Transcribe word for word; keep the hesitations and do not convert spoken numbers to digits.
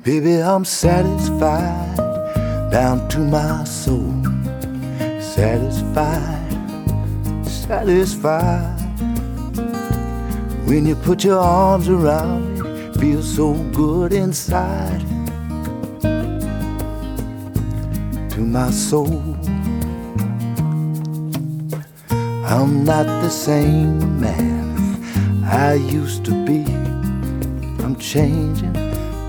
Baby, I'm satisfied down to my soul. Satisfied, satisfied. When you put your arms around me, feels so good inside. To my soul, I'm not the same man I used to be. I'm changing,